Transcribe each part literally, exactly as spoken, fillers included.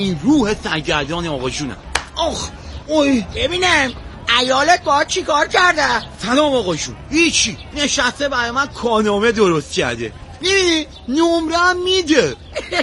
این روح سرگردان آقا جونم. آخ اوی ببینم عیالت باید چی کار کرده؟ سلام آقا جون. هیچی، نشسته برای من کارنامه درست کرده. میبینی نمره هم میده.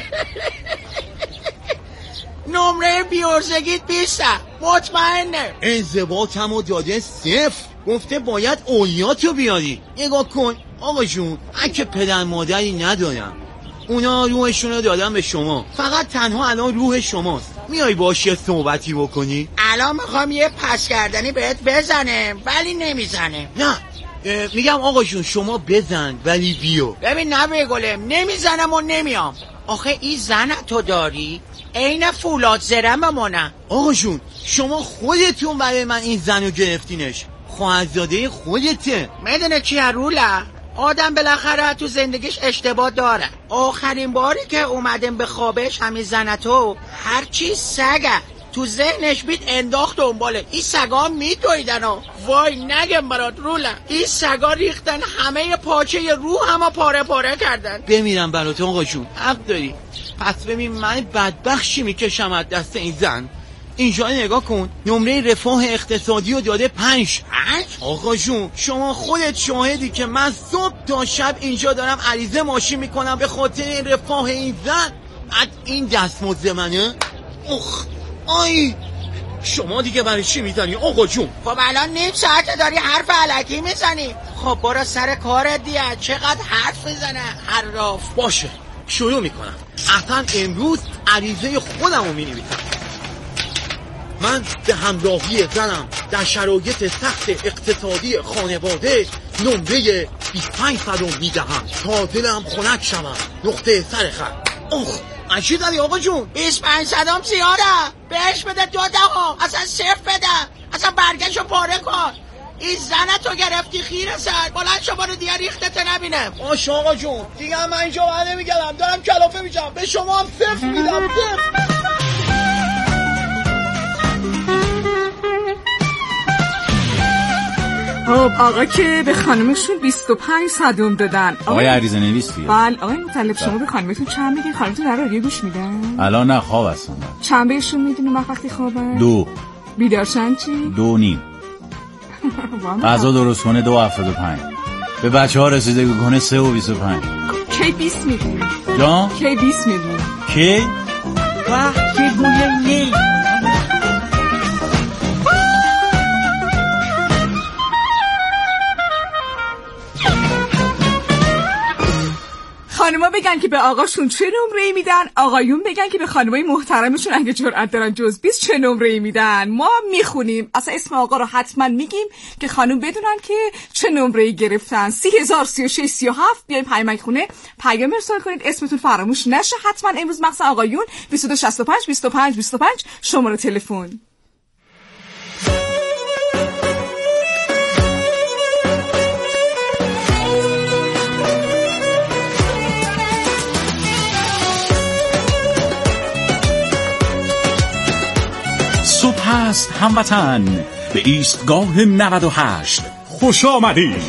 نمره بیورزگیت بیسته مطمئنه. انضباطم رو داده صفر. گفته باید اولیاتو بیاری. نگاه کن آقا جون، اگه پدر مادری ندارم، اونا روحشون رو دادن به شما، فقط تنها الان روح شماست. میای باش یه صحبتی بکنی؟ الان میخوام یه پس کردنی بهت بزنه ولی نمیزنه. نه میگم آقا جون شما بزن ولی بیو. ببین نه گلم، نمیزنم و نمیام. آخه این زن تو داری عین فولاد زرممونه. آقا جون شما خودتون برای من این زنو گرفتینش، خواهرزاده خودته. میدونه چیه روله؟ آدم بالاخره تو زندگیش اشتباه داره. آخرین باری که اومدم به خوابش همین زن تو هرچی سگه تو ذهنش بیت انداخت دنباله. این سگا میدویدن و وای نگم برات روله، این سگا ریختن همه پاچه روح همه پاره پاره کردن. بمیرم برات آقا جون، حق داری. پس ببین من بدبخت چی میکشم از دست این زن. اینجا نگاه کن، نمره رفاه اقتصادی رو داده پنج. پنج؟ آقا جون شما خودت شاهدی که من صبح تا شب اینجا دارم عریضه ماشین میکنم به خاطر این رفاه این زن. بعد این دستمزد منه. اخ آی شما دیگه برای چی میزنی آقا جون؟ خب الان نیم ساعته داری حرف علکی میزنی. خب برو سر کارت دیگه، چقدر حرف میزنه حراف. باشه شروع میکنم. اصلا امروز عریضه خودم رو مینویسم. من به همراهی زنم در شرایط سخت اقتصادی خانواده نمره بیست و پنج صدم میدهم تا دلم خنک شوم. نقطه سر خط. اخ چی داری آقا جون؟ بیست و پنج صدم زیاده، بهش بده دو دهم، اصلا صفر بده، اصلا برگشو پاره کن. این زنه تو گرفتی خیره سر، بلند شو برو دیگه ریختت نبینم. باشه آقا جون دیگه من اینجا بر نمیگردم، دارم کلافه میشم. به شما هم صفر میدم. صفر. خب آقا که به خانمشون بیست و پنج صدم دادن. آقای عریضه نویسی. بله آقای مطلب شما به خانمتون چند میدین؟ خانمتون در رادیو گوش میدن؟ الان نه خواب هستن. چند بهشون میدین وقت وقتی خوابن؟ دو. بیدار چند چی؟ دو نیم. غذا درست کنه دو هفتاد و پنج. به بچه ها رسیدگی کنه سه و بیست و پنج. کی بیست میدین؟ جان؟ کی بیست میدین؟ کی؟ وقتی بوی نی خانما بگن که به آقاشون چه نمره‌ای میدن، آقایون بگن که به خانمای محترمشون اگه جرأت دارن جز بیست چه نمره‌ای میدن. ما میخونیم اصلا اسم آقا رو حتما میگیم که خانم بدونن که چه نمره‌ای گرفتن. سی هزار سی و شش سی و هفت بیاین پیامک خونه پیام ارسال کنید، اسمتون فراموش نشه. حتما امروز مقصد آقایون بیست و دو شصت و پنج بیست و پنج بیست و پنج شماره تلفن. صبح است هموطن به ایستگاه نود و هشت خوش آمدید.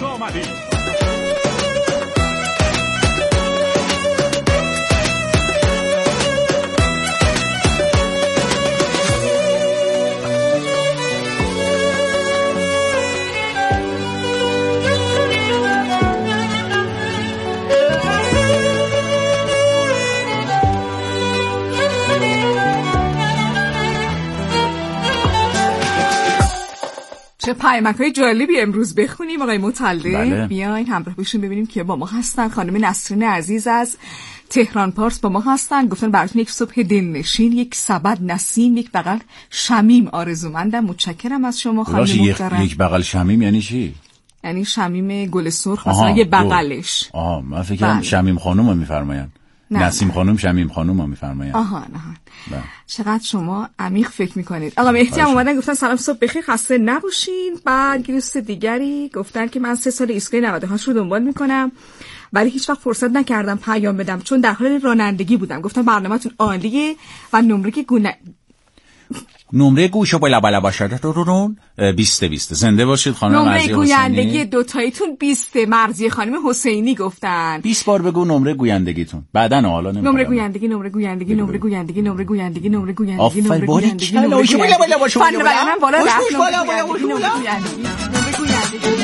چه پیامک‌های جالبی امروز بخونیم آقای مطلع. بله. بیاین همراه بشین ببینیم که با ما هستن. خانم نسرین عزیز از تهران پارس با ما هستن، گفتن براتون یک صبح دلنشین، یک سبد نسیم، یک بغل شمیم آرزومندم. متشکرم از شما خانم محترم. یک بغل شمیم یعنی چی؟ یعنی شمیم گل سرخ مثلا یه بغلش. آها من فکر کردم شمیم خانومو میفرمایند. نسیم خانم شمیم خانومو میفرمایند. آها نه. چقدر شما عمیق فکر میکنید. آقا مهدی هم اومدن گفتن سلام صبح بخیر خسته نباشین. بعد دوست دیگری گفتن که من سه سال ایستگاه نود و هشت رو دنبال میکنم ولی هیچ وقت فرصت نکردم پیام بدم چون در حال رانندگی بودم. گفتم برنامه‌تون عالیه و نمره گونه نمره گوشو بالا بالا باشد رو بیست بیست. زنده باشید خانم مرضی حسینی. نمره گویندگی دوتاییتون بیست. مرضی خانم حسینی گفتن. بیست بار بگو نمره گویندگیتون. بعدن حالا نمیدونم. نمره گویندگی نمره گویندگی نمره گویندگی نمره گویندگی نمره گویندگی آفرین باری چلا بالا بالا بالا فن بیانم بالا رفت. بالا بالا بالا نمره گویندگی.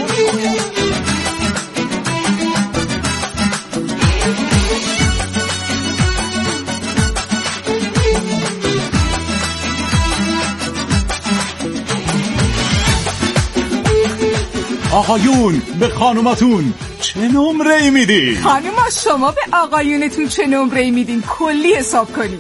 آقایون به خانوماتون چه نمره ای میدین؟ خانوما شما به آقایونتون چه نمره ای میدین؟ کلی حساب کنید.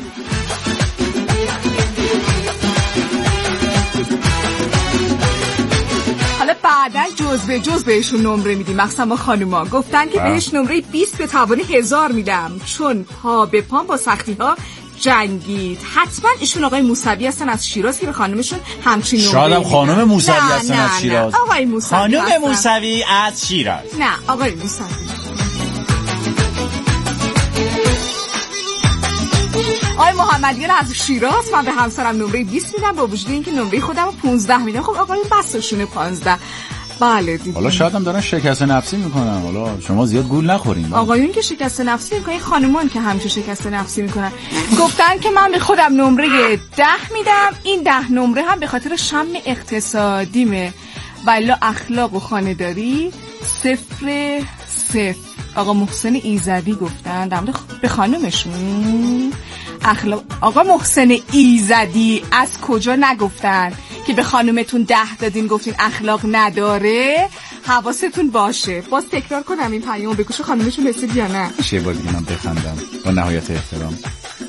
حالا بعدا جز به جز بهشون نمره میدیم. مخصوصا با خانوما گفتن که بهش نمره بیست به توان هزار میدم، چون پا به پا با سختی ها جنگید. حتما ایشون آقای موسوی هستن از شیراز که به خانمشون همچین نمره شاید هم خانم موسوی هستن از شیراز. آقای موسوی خانم هستن. موسوی از شیراز. نه آقای موسوی. آقای محمدیان از شیراز. من به همسرم نمره بیست میدم با وجود اینکه نمره خودم پانزده میدم. خب آقایون بسشونه پانزده. بله دیدیم. حالا شاید هم دارن شکست نفسی میکنن. حالا شما زیاد گول نخورین. آقایون که شکست نفسی میکنن، خانومان که همیشه شکست نفسی میکنن. گفتن که من به خودم نمره ده میدم. این ده نمره هم به خاطر شم اقتصادیمه. والا اخلاق و خانه‌داری صفر صفر. آقا محسن ایزدی گفتن در مورد به خانومشون اخلاق. آقا محسن ایزدی از کجا نگفتن که به خانومتون ده دادین گفتین اخلاق نداره؟ حواستون باشه. باز تکرار کنم این پیامو به گوش خانومشون رسید یا نه؟ چه بار دیگه من بخندم با نهایت احترام.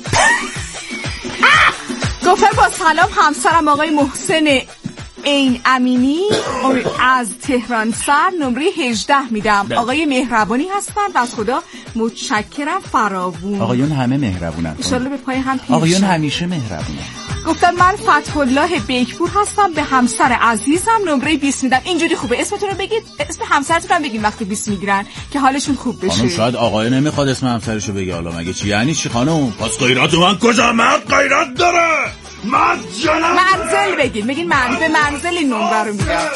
گفتن با سلام همسرم آقای محسن این امینی از تهران سر نمره هجده میدم. آقای مهربانی هستن و از خدا متشکرم فراوون. آقایون همه مهربونن. ان شاءالله به پای هم پیش. آقایون همیشه مهربونن. گفتن من فتح الله بیکپور هستم به همسر عزیزم نمره بیست میدم. اینجوری خوبه اسمتون رو بگید، اسم همسرتون هم بگید وقتی بیست میگیرن که حالشون خوب بشه. خانم شاید آقای نمیخواد اسم همسرشو بگه. حالا مگه چی یعنی چی خانم؟ پس غیرت من کجا؟ من غیرت داره. من جنم منزل بگید. بگید من به منزل این نمره رو میدم.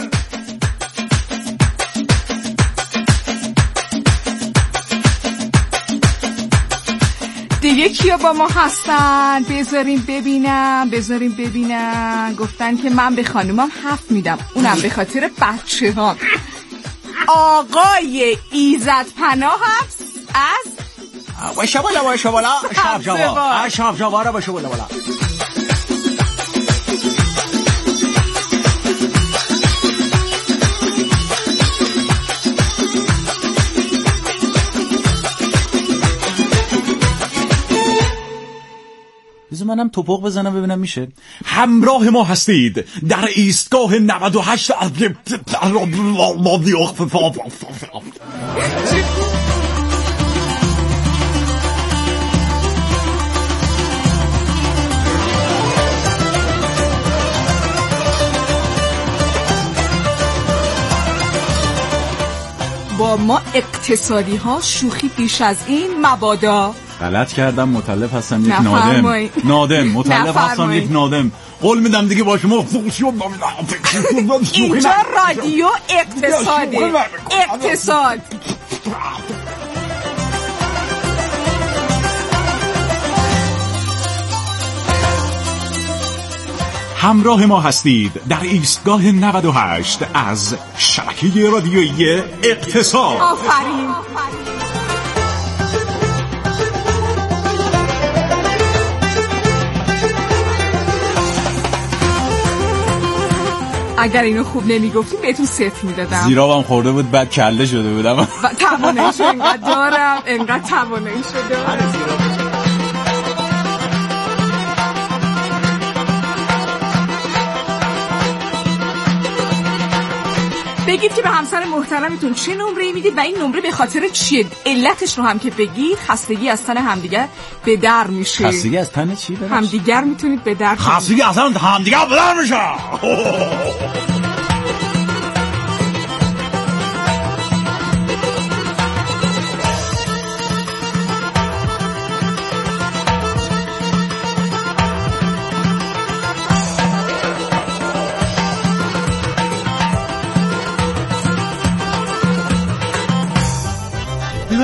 دیگه کیا با ما هستن؟ بذاریم ببینم بذاریم ببینم. گفتن که من به خانومم هفت میدم، اونم به خاطر بچه ها. آقای ایزد پناه هست از باشه بالا باشه بالا شب جوا شب جوا را باشه بالا بالا. بذار منم توپق بزنم ببینم میشه. همراه ما هستید در ایستگاه نود و هشت. با ما اقتصادی ها شوخی بیش از این مبادا. غلط کردم، متلف هستم یک نادم. نادم متلف هستم یک نادم. قول میدم دیگه با شما اینجا رادیو اقتصادی. اقتصاد همراه ما هستید در ایستگاه نود و هشت از شبکه رادیویی اقتصاد. آفرین. اگر اینو خوب نمیگفتیم بهتون ست میدادم. زیرابم خورده بود بعد کله شده بودم. تواناییشو اینقدر دارم، اینقدر تواناییشو دارم. بگید که به همسر محترمتون چه نمره‌ای میدید و این نمره به خاطر چیه؟ علتش رو هم که بگید. خستگی از تن همدیگر به در میشه. خستگی از تن چی؟ همدیگر میتونید به در. خستگی از تن همدیگر به در میشه.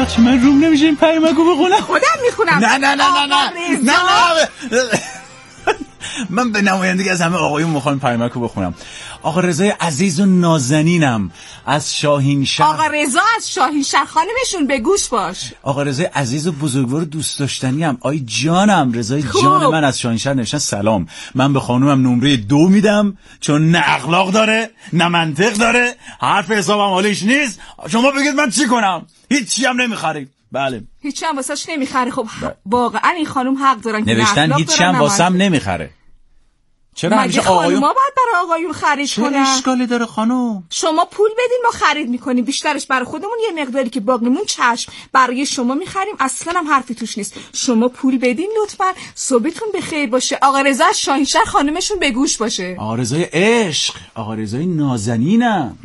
ببخشید من روم نمیشه این پیامکو بخونم. خودم میخونم. نه نه نه نه نه نه نه من به نمایندگی از همه آقایون میخوام پیامکو بخونم. آقا رضای عزیز و نازنینم از شاهین شهر. آقا رضا از شاهین شهر خانمشون به گوش باش. آقا رضای عزیز و بزرگوار دوست داشتنیم. آی جانم رضای جان من از شاهین شهر نوشتن سلام، من به خانومم نمره دو میدم چون نه اخلاق داره نه منطق داره، حرف حسابم حالیش نیست. شما بگید من چی کنم؟ هیچی هم نمیخرید. بله هیچی هم واسش نمیخره. خب واقعا این خانم حق دارن که نوشتن هیچی هم واسم نمیخره. چرا همیشه آقایون ما باید برای آقایون خرید کنن؟ چه اشکالی داره خانم؟ شما پول بدین ما خرید میکنیم، بیشترش برای خودمون، یه مقداری که باقیمون چشم برای شما میخریم. اصلا هم حرفی توش نیست. شما پول بدین لطفا. صبحتون بخیر باشه. آقا رضا از شاهین شهر خانمشون به گوش باشه. آقا رضای عشق، آقا رضای نازنینم.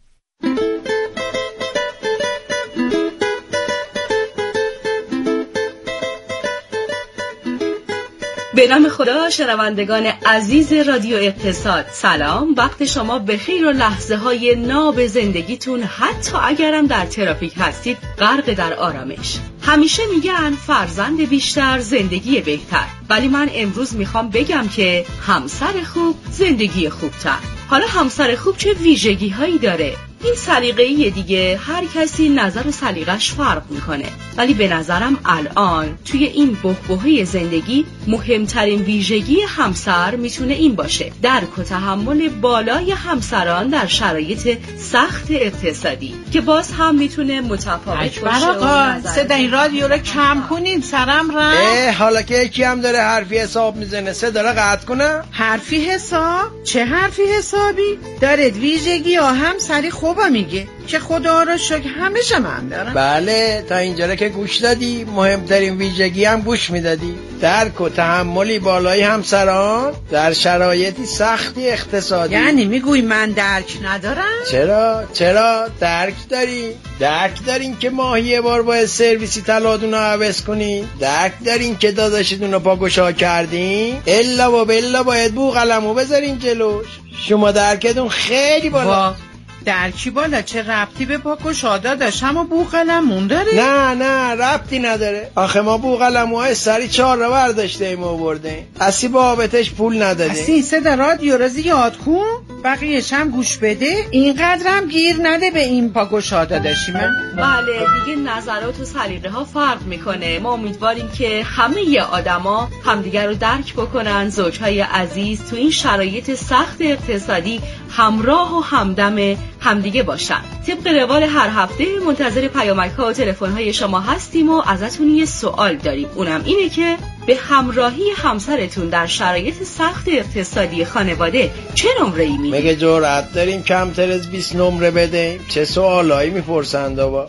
به نام خدا. شنوندگان عزیز رادیو اقتصاد سلام، وقت شما بخیر و لحظه های ناب زندگیتون حتی اگرم در ترافیک هستید غرق در آرامش. همیشه میگن فرزند بیشتر زندگی بهتر، ولی من امروز میخوام بگم که همسر خوب زندگی خوبتر. حالا همسر خوب چه ویژگی هایی داره؟ این سلیقه‌ای دیگه، هر کسی نظر و سلیقش فرق میکنه، ولی به نظرم الان توی این بحبوحه زندگی مهمترین ویژگی همسر میتونه این باشه: درک و تحمل بالای همسران در شرایط سخت اقتصادی که باز هم میتونه متفاوت باشه. آقا صدای رادیو رو کم کنین، سرم رفت. حالا که یکی هم داره حرفی حساب میزنه صدا رو قطع کنه. حرفی حساب؟ چه حرفی حسابی؟ دارد ویژگی ها همسری خوبا میگه که خدا رو شکر همیشه من دارم. بله تا اینجا که گوش دادی، مهمترین ویژگی هم گوش میدادی: درک و تحملی بالای همسران در شرایطی سختی اقتصادی. یعنی میگوی من درک ندارم؟ چرا؟ چرا؟ درک داری؟ درک دارین که ماهی یه بار باید سرویسی طلاتون رو عوض کنین؟ درک دارین که داداشتون رو پاگوشا کردین؟ الا و بلا باید بوقلمو بذارین جلوش. شما درکتون خیلی بالا. درکی بالا چه ربطی به پاگوشادا داشت؟ اما بوقلمون داره؟ نه نه ربطی نداره. آخه ما بوقلموهای سری چهار رو برداشته ایم و برده، اسی بابتش پول نداده. اسی صدا رادیو رو زیاد کن، بقیهش هم گوش بده، اینقدرم گیر نده به این پاگوشادا داشتی. من بله دیگه نظرات و سلیقه ها فرق میکنه. ما امیدواریم که همه ی آدما همدیگر رو درک بکنن، زوجهای عزیز تو این شرایط سخت اقتصادی همراه و همدم همدیگه باشن. طبق روال هر هفته منتظر پیامک ها و تلفن های شما هستیم و ازتون یه سوال داریم، اونم اینه که به همراهی همسرتون در شرایط سخت اقتصادی خانواده چه نمره ای میدید؟ مگه جرأت داریم کمتر از بیست نمره بدیم؟ چه سوالایی میپرسند بابا.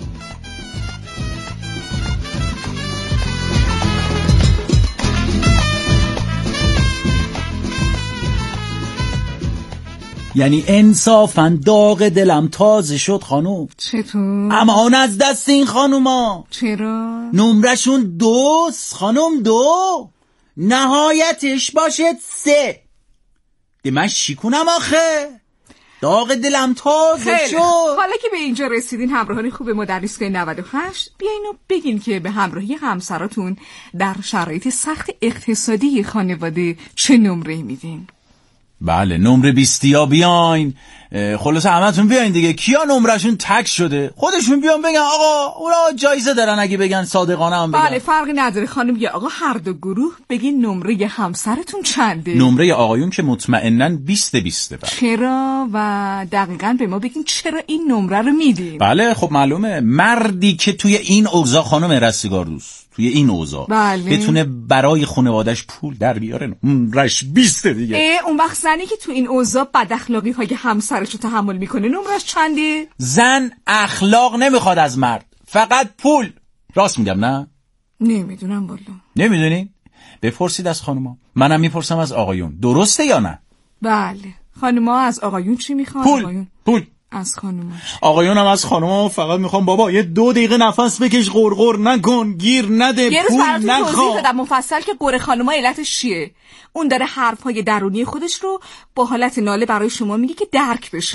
یعنی انصافا داغ دلم تازه شد خانوم. چطور؟ امان از دست این خانوما. چرا؟ نمرشون دوست خانوم، دو نهایتش باشه سه. ده من شیکونم آخه، داغ دلم تازه شد. حالا که به اینجا رسیدین همراهان خوب ما در ایستگاه نود و هشت، بیاین و بگین که به همراهی همسراتون در شرایط سخت اقتصادی خانواده چه نمره میدین؟ بله نمره بیستیا بیاین. خلاصه همتون بیاین دیگه. کیا نمرشون تک شده خودشون بیان بگن آقا اونا جایزه دارن، اگه بگن صادقانه هم بگن. بله فرقی نداره خانم یا آقا، هر دو گروه بگین نمره همسرتون چنده. نمره آقایون که مطمئناً بیست بیسته. بله. چرا؟ و دقیقاً به ما بگین چرا این نمره رو میدین. بله خب معلومه مردی که توی این اوضاع خانم رستگار دوست توی این اوضاع بله. بتونه برای خانواده‌اش پول در بیاره نمرش بیسته دیگه. اون وقت زنی که تو این اوضاع بد اخلاقی های همسرش رو تحمل میکنه نمرش چنده؟ زن اخلاق نمیخواد از مرد، فقط پول. راست میگم نه؟ نمیدونم والا. نمیدونین؟ بپرسید از خانوما. منم میپرسم از آقایون. درسته یا نه؟ بله خانوما از آقایون چی میخوان؟ پول. آقایون پول از خانوما. آقایون هم از خانوما فقط میخوام بابا یه دو دقیقه نفس بکش، غرغر نکن، گیر نده، یه پول روز براتون توضیح نخوا. بدم مفصل که قره خانوما علتش چیه. اون داره حرفهای درونی خودش رو با حالت ناله برای شما میگه که درک بشه.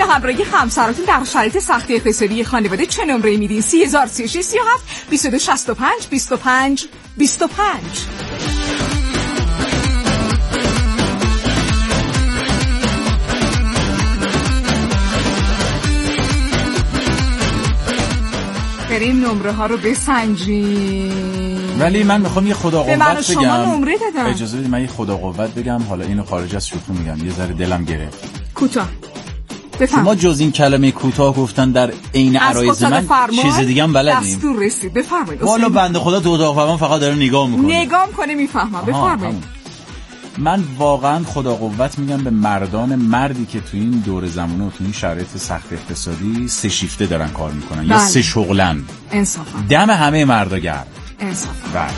همراهی همسراتون در شرایط سختی اقتصادی خانواده چه نمره میدین؟ سی هزار سی و شش سی و هفت بیست و دو شصت و پنج بیست و پنج بیست و پنج. بریم نمره ها رو بسنجیم. ولی من میخوام یه خدا قوت بگم. به من شما نمره دادم. اجازه بدید من یه خدا قوت بگم. حالا اینو خارج از شوخی میگم، یه ذره دلم گرفت. کوتاه بفهم. شما جز این کلمه کوتاه گفتن در عین عرایض من چیز دیگه هم بلدیم. دستور رسید بفرمایید. والا بنده خدا تو اتاق فرمان فقط داره نگاه میکنه. نگاه کنه میفهمم. بفرمایید. من واقعا خدا قوت میگم به مردان، مردی که تو این دور زمانه و تو این شرایط سخت اقتصادی سه شیفته دارن کار میکنن. بله. یا سه شغلن. انصافا. دم همه مردا گرم. انصافا. بله.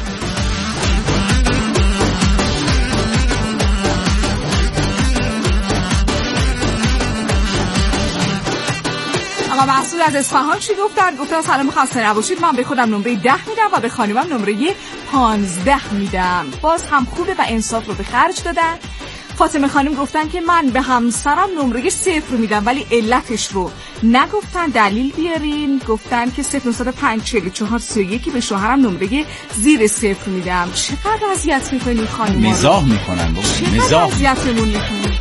آقا محسود از اصفهان چی گفتن؟ گفتن سلام خسته نباشید، من به خودم نمره ده میدم و به خانمم نمره پانزده میدم. باز هم خوبه و انصاف رو به خرج دادن. فاطمه خانم گفتن که من به همسرم نمره صفر میدم ولی علتش رو نگفتن، دلیل بیارین. گفتن که صفر نصد و پنج چهل و چهار سی و یک به شوهرم نمره زیر صفر میدم. چقدر اذیت میکنین خانم؟ مزاح میکنن بابا، مزاح. چقدر اذیتمون میکنین؟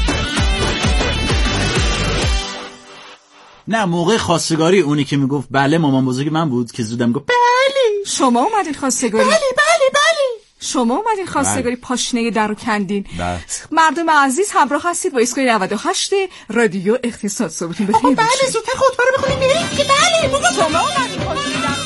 نه موقع خواستگاری اونی که میگفت بله مامان بزرگ من بود که زودم گفت بله. شما اومدین خواستگاری؟ بله بله بله. شما اومدین خواستگاری پاشنه در رو کندین. بله. مردم عزیز همراه هستید با ایستگاه نود و هشت رادیو اقتصاد. صبحتون بخیر. بله زودتر خطبه رو بخونیم بریم که بله بابا شما اومدین پاشنه در رو.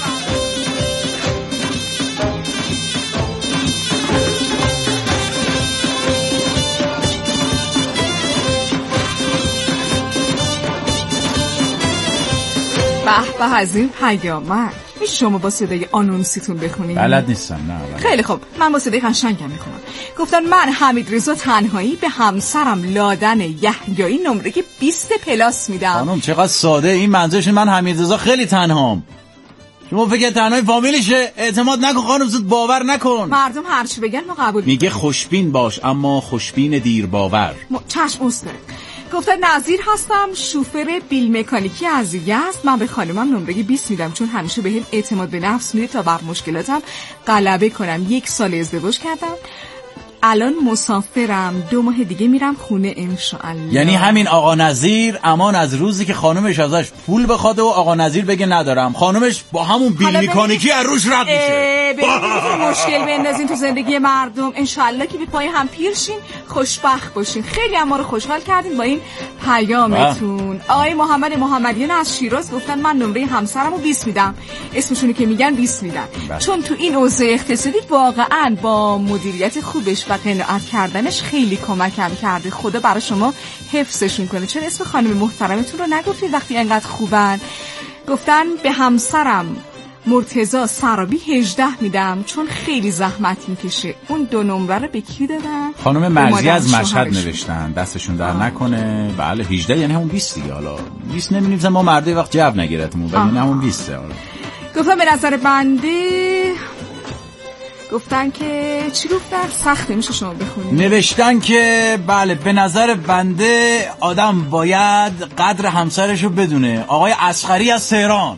به به از این پیامک. شما با صدای آنونسیتون بخونید؟ بلد نیستم. نه بلد. خیلی خوب، من با صدای قشنگم میکنم. گفتن من حمید رضا تنهایی به همسرم لادن یحیایی نمره بیست پلاس میدم. خانم چقدر ساده. این منظورش من حمید رضا خیلی تنهام. شما فکر تنهای فامیلشه؟ اعتماد نکن خانم، زود باور نکن. مردم هرچی بگن ما قبول میگه خوشبین باش اما خوشبین دیر باور. م... چشم استاد. گفتن نظیر هستم، شوفر بیل مکانیکی از یزد. من به خانمم نمره بیست میدم چون همیشه بهم اعتماد به نفس میده تا بر مشکلاتم غلبه کنم. یک سال ازدواج کردم، الان مسافرم، دو ماه دیگه میرم خونه انشاءالله. یعنی همین آقا نظیر امان از روزی که خانمش ازش پول بخواد و آقا نظیر بگه ندارم، خانمش با همون بیل مکانیکی از روش رد میشه. ببینید مشکل بندازین تو زندگی مردم، انشاءالله که به پای هم پیرشین، خوشبخت باشین. خیلی هم ما رو خوشحال کردین با این پیامتون. آقای محمد محمدیان از شیراز گفتن من نمره همسرمو بیست میدم. اسمشونو که میگن بیست میدن. چون تو این اوضاع اقتصادی واقعا با مدیریت خوبش و قناعت کردنش خیلی کمکم کرده. خدا برای شما حفظشون کنه. چرا اسم خانم محترمتون رو نگفتید وقتی انقدر خوبن؟ گفتن به همسرم مرتضی سرابی هجده میدم چون خیلی زحمت میکشه. اون دو نمره رو به کی دادن؟ خانم مرزی از مشهد نوشتن، دستشون در نکنه. بله هجده یعنی همون بیست دیگه. حالا بیست نمی‌نویسن ما مرده وقت جواب نگیرتمون، ولی یعنی همون بیست. گفتم به نظر بنده گفتن که چی گفتن؟ سخته میشه شما بخونید. نوشتن که بله به نظر بنده آدم باید قدر همسرشو بدونه. آقای اصغری از تهران.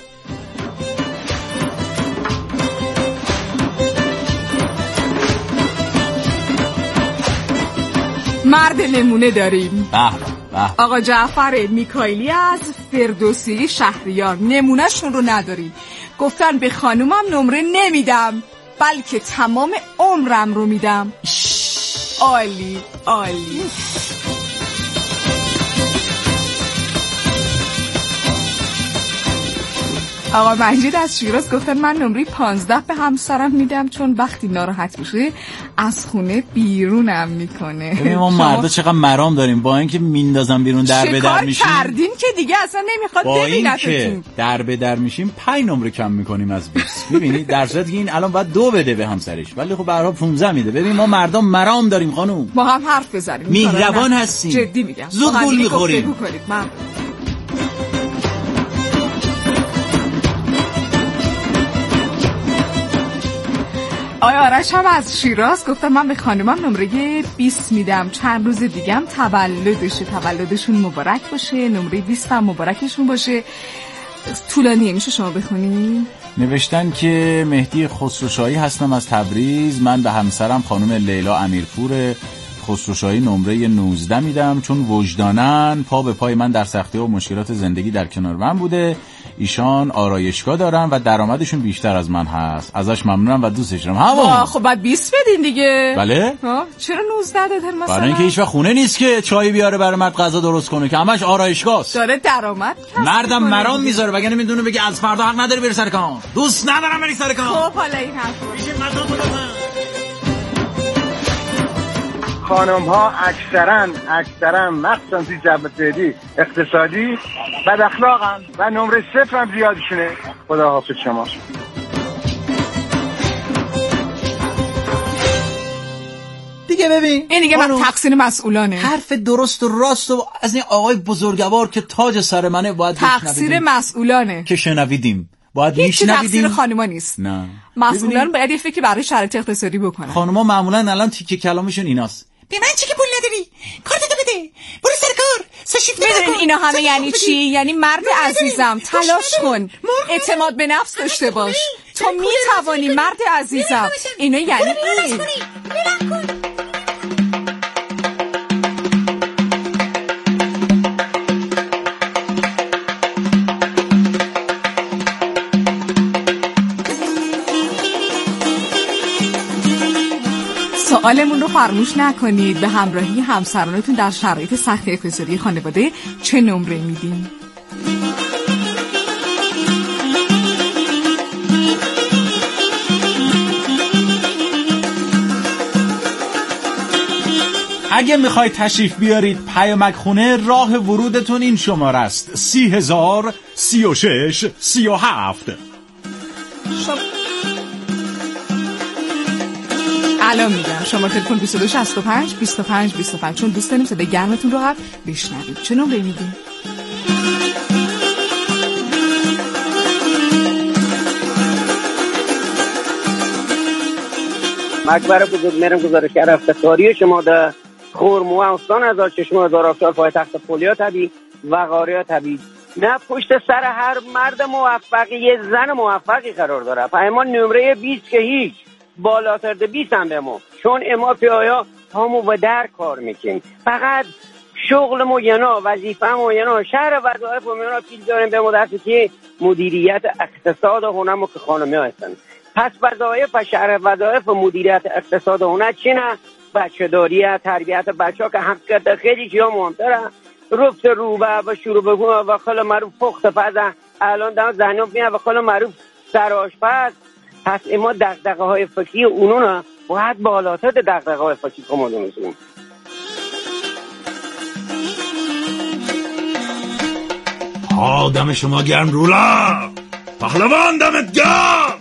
مرد نمونه داریم. به به. آقا جعفر میکائیلی از فردوسی شهریار نمونهشون رو نداریم. گفتن به خانومم نمره نمیدم بلکه تمام عمرم رو میدم. عالی عالی. آقا مجید از شیراز گفتن من نمره پانزده به همسرم میدم چون وقتی ناراحت میشه از خونه بیرونم میکنه. ببین ما مردا چقدر مرام داریم، با اینکه میندازم بیرون در به در میشیم. چیکار کردین که دیگه اصلا نمیخواد ببینتتون. با اینکه در به در میشیم پنج نمره کم میکنیم از بیست. ببینید در صورتی که این الان باید دو بده به همسرش ولی خب به هر حال پانزده میده. ببین ما مردا مرام داریم خانم. با هم حرف بزنیم. مهربان هستیم. جدی میگم. زود گول میخوریم. آیا آرش هم از شیراز گفتم من به خانمم نمره بیست میدم، چند روز دیگه هم تولدشه، تولدشون مبارک باشه، نمره بیست هم مبارکشون باشه. طولانیه، میشه شما بخونی؟ نوشتن که مهدی خسروشاهی هستم از تبریز، من به همسرم خانم لیلا امیرپور خسروشاهی نمره نوزده میدم چون وجدانن پا به پای من در سختی و مشکلات زندگی در کنار من بوده. ایشان آرایشگاه دارن و درآمدشون بیشتر از من هست، ازش ممنونم و دوستش دارم. همون خب بعد بیست بدین دیگه. بله چرا نوزده دادن مثلا؟ برای اینکه هیچ وقت خونه نیست که چای بیاره برای مرد غذا درست کنه، که همش آرایشگاه است. داره درآمد مردم مرام میذاره، وگرنه میدونه بگه از فردا حق نداری بری سر کار، دوست ندارم بری سر کار. خب حالا این حرفو میشه مردم بدن. خانم ها اکثرا اکثرا مخصوصا توی جبهه فعلی اقتصادی بد اخلاقن و نمره صفر هم زیادشونه. خدا حافظ شما. دیگه ببین این دیگه من تقصیر مسئولانه. حرف درست و راست و از این آقای بزرگوار که تاج سر منه باید تقصیر مسئولانه که شنویدیم، باید میشنویدیم. تقصیر خانوما نیست. نه، مسئولان باید یه فکری برای شرایط اقتصادی بکنن. خانوما معمولا الان تیکه کلامشون ایناست: به من چه که پول نداری، کارتتو بده، برو سر کار، سه شیفت کار. میدونین اینا همه یعنی چی؟ یعنی مرد عزیزم تلاش کن، اعتماد به نفس داشته باش، تو میتوانی مرد عزیزم. اینا یعنی این. سوالمون رو فراموش نکنید، به همراهی همسرانتون در شرایط سخت اقتصادی خانواده چه نمره میدین؟ اگه میخوای تشریف بیارید پیامک خونه، راه ورودتون این شماره است: سی هزار سی و شش سی و هفت. الان میگم شما تلفن بیست و دو شصت و پنج بیست و پنج بیست و پنج، چون دوست داریم صدای گرمتون رو هم بشنوید. چه نمره میدین؟ مکبر بزرگ میرم گزارشگر افتخاری شما در خرمو استان هزار چشمه هزار آبشار پایتخت فولیا طبیعی و قاریا طبیعی. نه پشت سر هر مرد موفقی یه زن موفقی قرار داره. پیمان نمره بیست که هیچ، بالاتر ده بیست هم بمون، چون اما پیایا همو و در کار میکنیم. فقط شغل مو ینا، وظیفه مو ینا، شهر وظایف مو ینا پیل داریم به مدرسه که مدیریت اقتصاد هنرمو که خانمی ها هستن. پس وظایف و شهر وظایف و مدیریت اقتصاد هنر چی نه؟ بچه داریه، تربیت بچه ها که حقیقت خیلی چی ها مهمتره. رفت روبه و شروع بگو و خیلی معروف پخت پزن، الان دارم زنم میاد و خیلی معروف سرآشپز. پس اما دغدغه های فکری اونونا باید بالاتر دغدغه های فکری کمانو میزونیم. ها دم شما گرم رولا پهلوان، دمت گرم.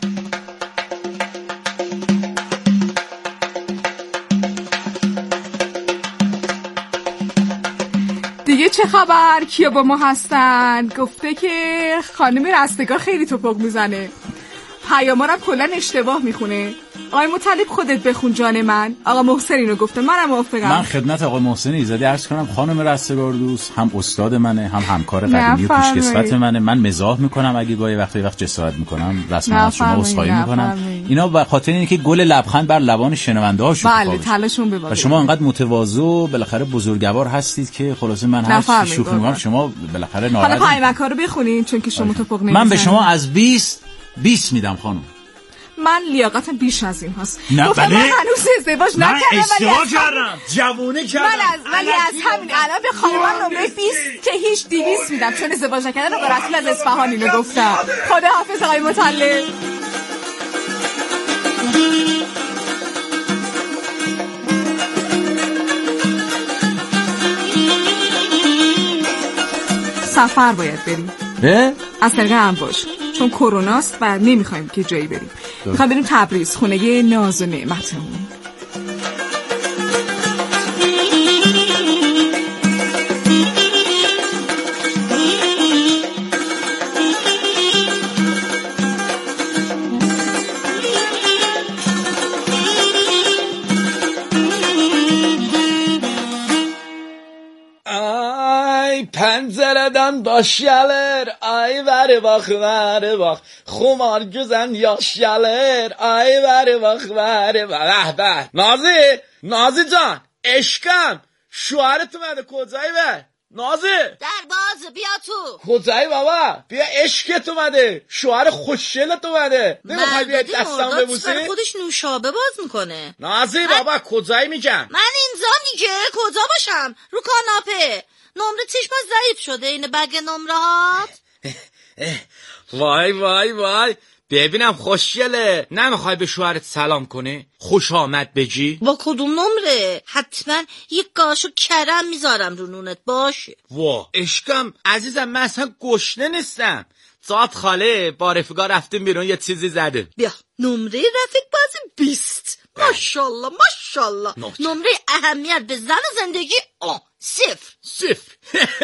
دیگه چه خبر؟ کیا با ما هستن؟ گفته که خانم رستگار خیلی توپق میزنه، پیاما رو کلا اشتباه میخونه. آقای مطلب خودت بخون جان من. آقا محسن اینو گفته، منم موافقم. من خدمت آقا محسن ایزدی عرض کنم خانم رستگار دوست هم استاد منه، هم همکار قدیمی و پیشکسوت منه. من مزاح میکنم اگه گاهی وقتی وقت جسارت میکنم رسما از شما عذرخواهی میکنم. اینا به خاطر اینه که گل لبخند بر لبان شنونده ها شکوفا بله تلاشون بباره. و شما انقدر متواضع بالاخره بزرگوار هستید که خلاصه من هر چی شوخی میکنم شما بالاخره ناراحت. حالا پیامک‌ها رو بخونین چون که شما توپق نمیزنید. من به شما از بیست بیست میدم خانم. من لیاقتم بیش از این هست. گفتم من هنوز ازدواج نکردم. من ازدواج کردم، جوونه کردم. من از ولی از همین الان به خانمم نمره بیست که هیچ دویست میدم چون ازدواج نکردم. و رسول از اصفهان اینو گفتم. خدا حافظ آقای مطلب. سفر باید بریم. اه؟ از طریق امواج، چون کروناست و نمیخوایم که جایی بریم. میخوایم بریم تبریز، خونه ناز و نعمتمون. güzel baş gelir, ay ver bak ver bak. Xumar güzel yaş gelir, ay ver bak ver bak. به نازی نازی جان عشقم شوهرت اومده کجایی به نازی در باز بیا تو کجایی بابا بیا عشقت اومده شوهر خوشگلت اومده نمیخوای بیا دستم ببوسی مرداد خودش نوشابه باز میکنه نازی من... بابا کجایی میگم من اینجا دیگه کجا باشم رو کاناپه نمره چشم ضعیف شده این بگ نمره هات وای وای وای ببینم خوشگله نمیخوای به شوهرت سلام کنی خوش آمد بگی با کدوم نمره حتما یک قاشق کرم میذارم رو نونت باشه وا عشقم عزیزم من اصلا گشنه نیستم ساعت خاله با رفیقا رفتیم بیرون یه چیزی زده بیا نمره رفیق بازی بیست ماشالله ماشالله نمره اهمیت به زن و زندگی آه صفر صفر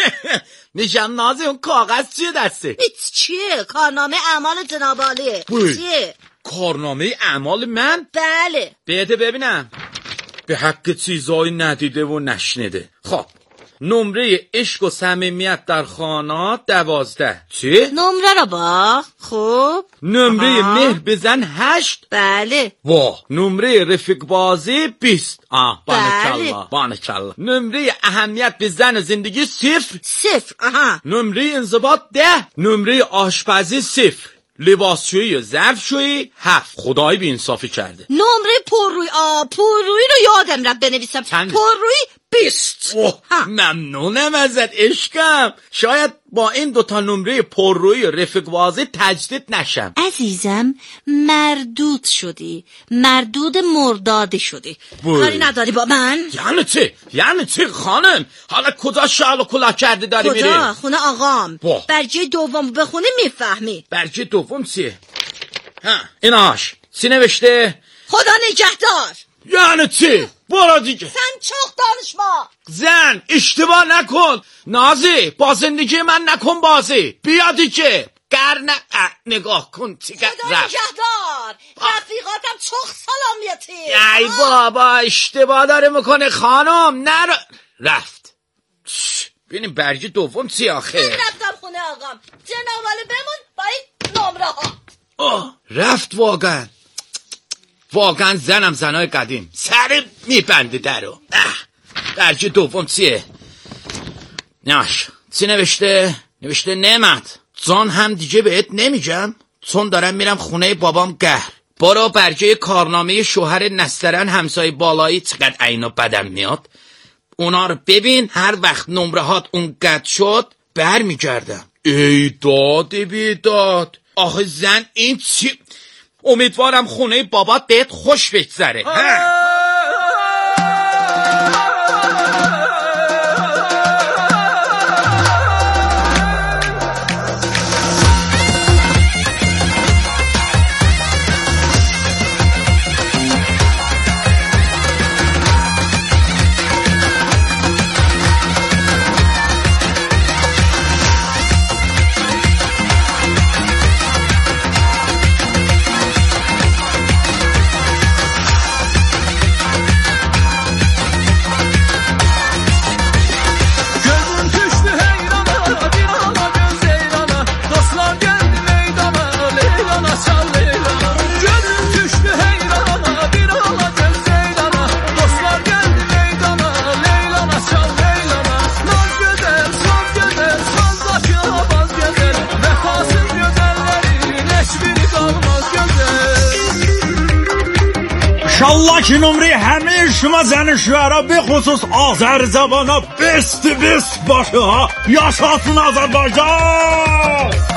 میشم نازی اون کاغذ چیه دسته هیچ چیه کارنامه اعمال جناب عالیه چیه کارنامه اعمال من بله بده ببینم به حق چیزایی ندیده و نشنیده خب نمره عشق و صمیمیت در خانات دوازده چی؟ نمره را با خوب نمره مهر بزن هشت بله واه نمره رفیق بازی بیست آه بانکالله بانکالله نمره اهمیت به زن زندگی صفر صفر آها نمره انضباط ده نمره آشپزی صفر لباسشویی و ظرفشویی هفت خدایی بی انصافی کرده نمره پرروی آ پرروی رو یادم رفت بنویسم پرروی بیست ممنونم ازت عشقم شاید با این دوتا نمره پرروی رفیق بازی تجدید نشم عزیزم مردود شدی مردود مرداده شدی کاری نداری با من یعنی چی؟ یعنی چی خانم؟ حالا کجا شال و کلاه کرده داری میری؟ کجا؟ خونه آقام برجه دوم بخونه میفهمی برجه دوم چیه؟ ها ایناش چی نوشته؟ خدا نگهدار یعنی چی؟ برو دیگه زن چخ دانشما زن اشتباه نکن نازی با زندگی من نکن بازی بیا دیگه گرنه نگاه کن تیگه خدا نگهدار رفیقاتم چخ سلامیتی ای بابا اشتباه داره میکنه خانم نر رفت ببینیم برگی دوم چی آخه من رفتم خونه آقام جناباله بمون با این نمره ها آه رفت واقعا واقعا زنم زنای قدیم سر میبنده درو درجه دوم چیه ناش چی نوشته نوشته نعمت جان هم دیگه بهت نمیگم چون دارم میرم خونه بابام گهر برو برگه کارنامه شوهر نسترن همسایه بالایی چقدر عینا بدم میاد اونا رو ببین هر وقت نمره هات اون قد شد بر میگردم ای داد بیداد آخه زن این چی امیدوارم خونه بابات بهت خوش بگذره انشالله که نمره همه شما زن شوهرها به خصوص آذر زبان ها بست بست باشه ها یاشاسون آذربایجان